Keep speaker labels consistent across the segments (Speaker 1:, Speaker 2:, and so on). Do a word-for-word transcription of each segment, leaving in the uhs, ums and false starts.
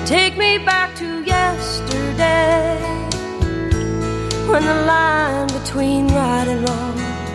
Speaker 1: Take me back to yesterday, when the line between right and wrong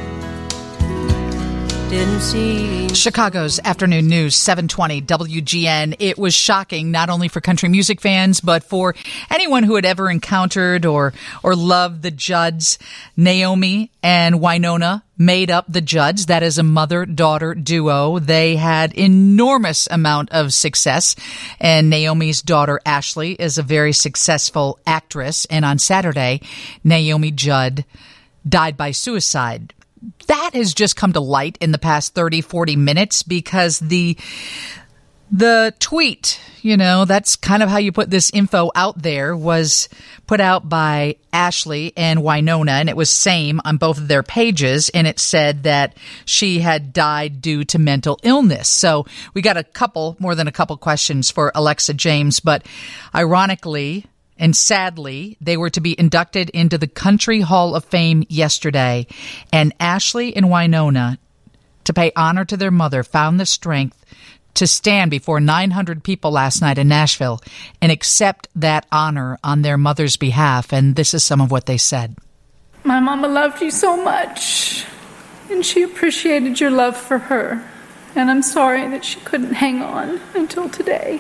Speaker 1: didn't seem.
Speaker 2: Chicago's afternoon news, seven twenty W G N. It was shocking, not only for country music fans, but for anyone who had ever encountered or or loved the Judds. Naomi and Wynonna made up the Judds. That is a mother-daughter duo. They had enormous amount of success, and Naomi's daughter Ashley is a very successful actress. And on Saturday, Naomi Judd died by suicide. That has just come to light in the past thirty, forty minutes because the the tweet, you know, that's kind of how you put this info out there, was put out by Ashley and Wynonna, and it was same on both of their pages, and it said that she had died due to mental illness. So we got a couple, more than a couple questions for Alexa James, but ironically and sadly, they were to be inducted into the Country Hall of Fame yesterday. And Ashley and Wynonna, to pay honor to their mother, found the strength to stand before nine hundred people last night in Nashville and accept that honor on their mother's behalf. And this is some of what they said.
Speaker 3: My mama loved you so much, and she appreciated your love for her. And I'm sorry that she couldn't hang on until today.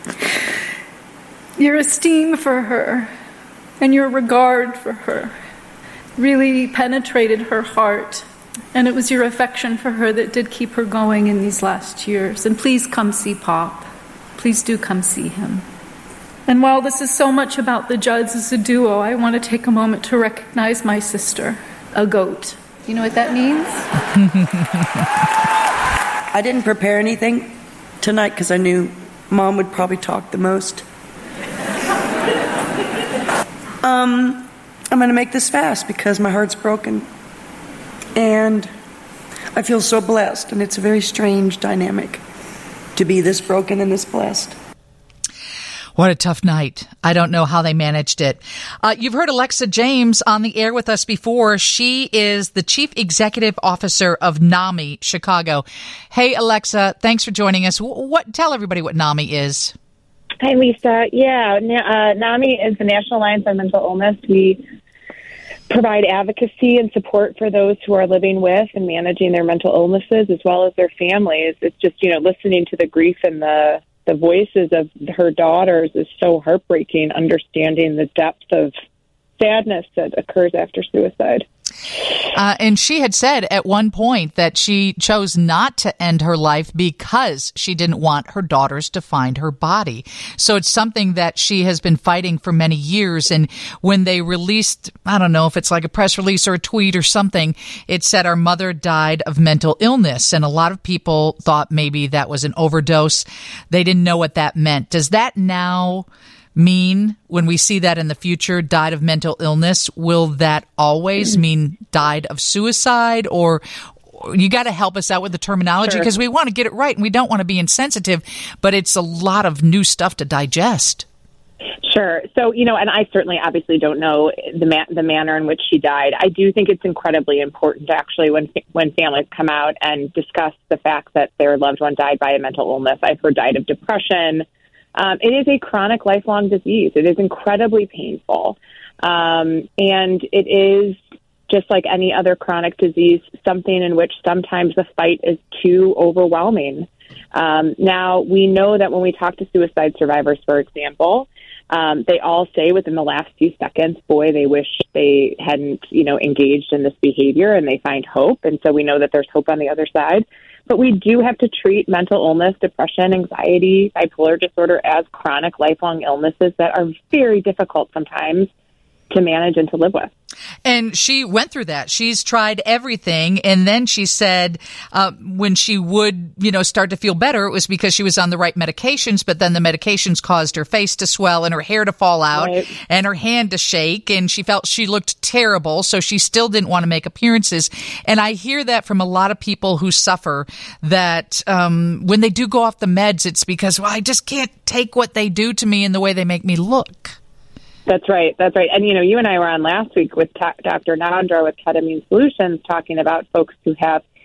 Speaker 3: Your esteem for her and your regard for her really penetrated her heart. And it was your affection for her that did keep her going in these last years. And please come see Pop. Please do come see him. And while this is so much about the Judds as a duo, I want to take a moment to recognize my sister, a goat. Do you know what that means?
Speaker 4: I didn't prepare anything tonight because I knew Mom would probably talk the most. Um, I'm going to make this fast because my heart's broken. And I feel so blessed, and it's a very strange dynamic to be this broken and this blessed.
Speaker 2: What a tough night. I don't know how they managed it. Uh, you've heard Alexa James on the air with us before. She is the Chief Executive Officer of NAMI Chicago. Hey, Alexa, thanks for joining us. What? Tell everybody what NAMI is.
Speaker 5: Hi, Lisa. Yeah, uh, NAMI is the National Alliance on Mental Illness. We provide advocacy and support for those who are living with and managing their mental illnesses as well as their families. It's just, you know, listening to the grief and the, the voices of her daughters is so heartbreaking, understanding the depth of sadness that occurs after suicide.
Speaker 2: Uh, and she had said at one point that she chose not to end her life because she didn't want her daughters to find her body. So it's something that she has been fighting for many years. And when they released, I don't know if it's like a press release or a tweet or something, it said our mother died of mental illness. And a lot of people thought maybe that was an overdose. They didn't know what that meant. Does that now mean, when we see that in the future, died of mental illness, will that always mean died of suicide? Or you got to help us out with the terminology because sure. we want to get it right and we don't want to be insensitive, but it's a lot of new stuff to digest.
Speaker 5: Sure. So, you know, and I certainly obviously don't know the ma- the manner in which she died. I do think it's incredibly important actually when when families come out and discuss the fact that their loved one died by a mental illness. I've heard died of depression. Um, it is a chronic, lifelong disease. It is incredibly painful. Um, and it is, just like any other chronic disease, something in which sometimes the fight is too overwhelming. Um, now, we know that when we talk to suicide survivors, for example, um, they all say within the last few seconds, boy, they wish they hadn't, you know, engaged in this behavior, and they find hope. And so we know that there's hope on the other side. But we do have to treat mental illness, depression, anxiety, bipolar disorder as chronic, lifelong illnesses that are very difficult sometimes to manage and to live with.
Speaker 2: And she went through that. She's tried everything. And then she said uh, when she would, you know, start to feel better, it was because she was on the right medications. But then the medications caused her face to swell and her hair to fall out right. and her hand to shake. And she felt she looked terrible. So she still didn't want to make appearances. And I hear that from a lot of people who suffer that um, when they do go off the meds, it's because, well, I just can't take what they do to me and the way they make me look.
Speaker 5: That's right. That's right. And, you know, you and I were on last week with ta- Doctor Nandra with Ketamine Solutions talking about folks who have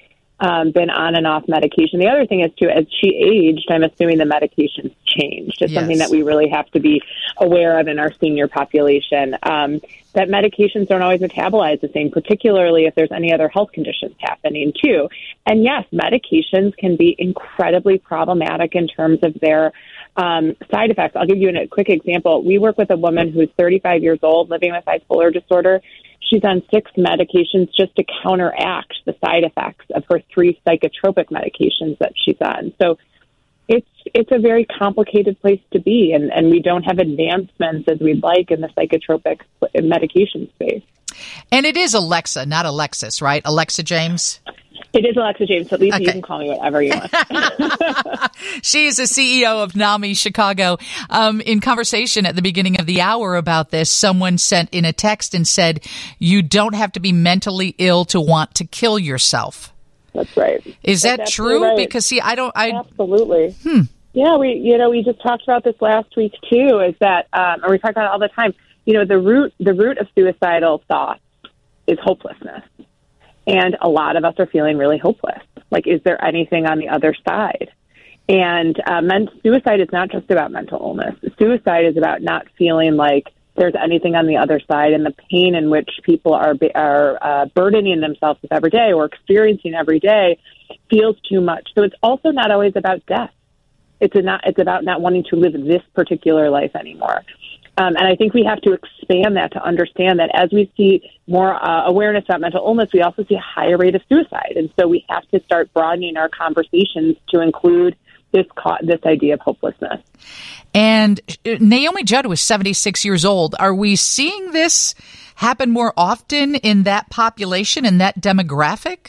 Speaker 5: um, been on and off medication. The other thing is, too, as she aged, I'm assuming the medications changed. It's
Speaker 2: yes.
Speaker 5: something that we really have to be aware of in our senior population, um, that medications don't always metabolize the same, particularly if there's any other health conditions happening, too. And, yes, medications can be incredibly problematic in terms of their um, side effects. I'll give you a quick example. We work with a woman who's thirty-five years old living with bipolar disorder. She's on six medications just to counteract the side effects of her three psychotropic medications that she's on. So it's it's a very complicated place to be, and, and we don't have advancements as we'd like in the psychotropic medication space.
Speaker 2: And it is Alexa, not Alexis, right? Alexa James?
Speaker 5: It is Alexa James, so Lisa,
Speaker 2: okay.
Speaker 5: You can call me whatever you want.
Speaker 2: She is the C E O of NAMI Chicago. Um, in conversation at the beginning of the hour about this, someone sent in a text and said, you don't have to be mentally ill to want to kill yourself.
Speaker 5: That's right.
Speaker 2: Is that
Speaker 5: That's
Speaker 2: true?
Speaker 5: Right.
Speaker 2: Because, see, I don't... I
Speaker 5: Absolutely.
Speaker 2: Hmm.
Speaker 5: Yeah, we, you know, we just talked about this last week, too, is that, um, or we talk about it all the time, you know, the root, the root of suicidal thoughts is hopelessness. And a lot of us are feeling really hopeless. Like, is there anything on the other side? And uh, men- suicide is not just about mental illness. Suicide is about not feeling like there's anything on the other side, and the pain in which people are are uh, burdening themselves with every day or experiencing every day feels too much. So it's also not always about death. It's a not. It's about not wanting to live this particular life anymore. Um, and I think we have to expand that to understand that as we see more uh, awareness about mental illness, we also see a higher rate of suicide. And so we have to start broadening our conversations to include this co- this idea of hopelessness.
Speaker 2: And Naomi Judd was seventy-six years old. Are we seeing this happen more often in that population, in that demographic?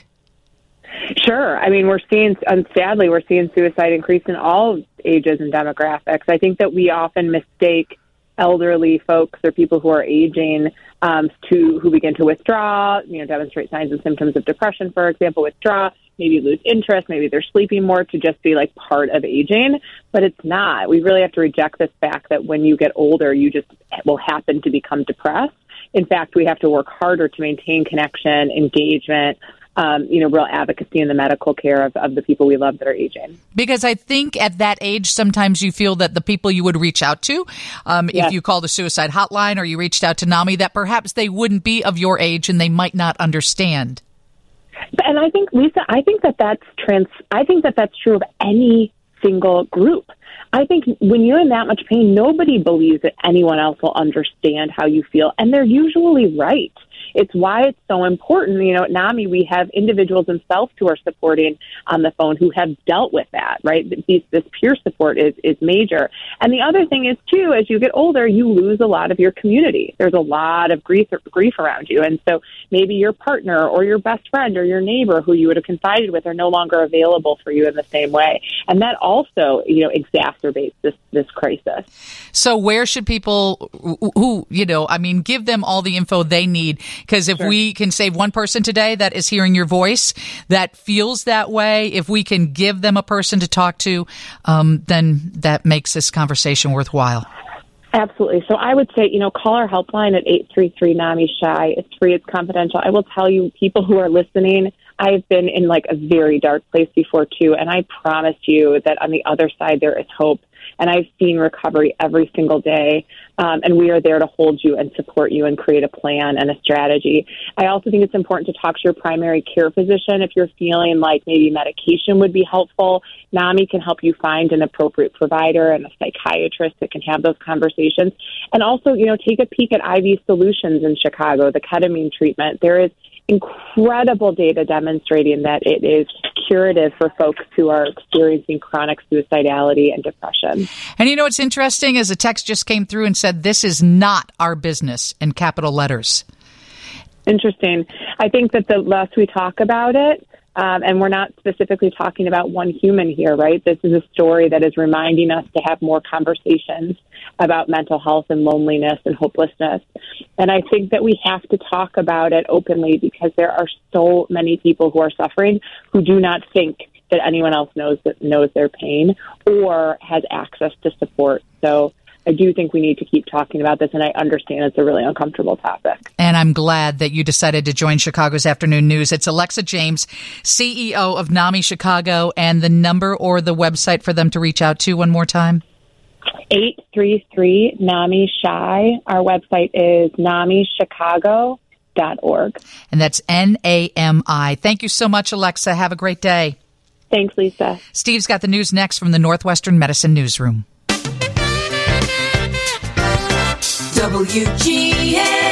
Speaker 5: Sure. I mean, we're seeing, um, sadly, we're seeing suicide increase in all ages and demographics. I think that we often mistake elderly folks or people who are aging um, to who begin to withdraw, you know, demonstrate signs and symptoms of depression, for example, withdraw, maybe lose interest, maybe they're sleeping more, to just be like part of aging. But it's not. We really have to reject this fact that when you get older, you just will happen to become depressed. In fact, we have to work harder to maintain connection, engagement, Um, you know, real advocacy in the medical care of, of the people we love that are aging.
Speaker 2: Because I think at that age, sometimes you feel that the people you would reach out to, um, yes. if you called a suicide hotline or you reached out to NAMI, that perhaps they wouldn't be of your age and they might not understand.
Speaker 5: And I think, Lisa, I think that that's trans. I think that that's true of any single group. I think when you're in that much pain, nobody believes that anyone else will understand how you feel, and they're usually right. It's why it's so important. You know, at NAMI, we have individuals themselves who are supporting on the phone who have dealt with that, right? This, this peer support is, is major. And the other thing is, too, as you get older, you lose a lot of your community. There's a lot of grief, grief around you. And so maybe your partner or your best friend or your neighbor who you would have confided with are no longer available for you in the same way. And that also, you know, exacerbates this, this crisis.
Speaker 2: So where should people who, you know, I mean, give them all the info they need? Because if sure. we can save one person today that is hearing your voice, that feels that way, if we can give them a person to talk to, um, then that makes this conversation worthwhile.
Speaker 5: Absolutely. So I would say, you know, call our helpline at eight three three NAMI S H I. It's free. It's confidential. I will tell you, people who are listening, I've been in like a very dark place before, too. And I promise you that on the other side, there is hope. And I've seen recovery every single day. Um, and we are there to hold you and support you and create a plan and a strategy. I also think it's important to talk to your primary care physician if you're feeling like maybe medication would be helpful. NAMI can help you find an appropriate provider and a psychiatrist that can have those conversations. And also, you know, take a peek at I V Solutions in Chicago, the ketamine treatment. There is incredible data demonstrating that it is curative for folks who are experiencing chronic suicidality and depression.
Speaker 2: And you know what's interesting is a text just came through and said, this is not our business, in capital letters.
Speaker 5: Interesting. I think that the less we talk about it, um, and we're not specifically talking about one human here, right? This is a story that is reminding us to have more conversations about mental health and loneliness and hopelessness. And I think that we have to talk about it openly because there are so many people who are suffering who do not think that anyone else knows that knows their pain or has access to support. So I do think we need to keep talking about this, and I understand it's a really uncomfortable topic.
Speaker 2: And I'm glad that you decided to join Chicago's Afternoon News. It's Alexa James, C E O of NAMI Chicago, and the number or the website for them to reach out to one more time.
Speaker 5: eight three three NAMI Shy. Our website is nami chicago dot org.
Speaker 2: And that's N A M I. Thank you so much, Alexa. Have a great day.
Speaker 5: Thanks, Lisa.
Speaker 2: Steve's got the news next from the Northwestern Medicine Newsroom.
Speaker 1: W G N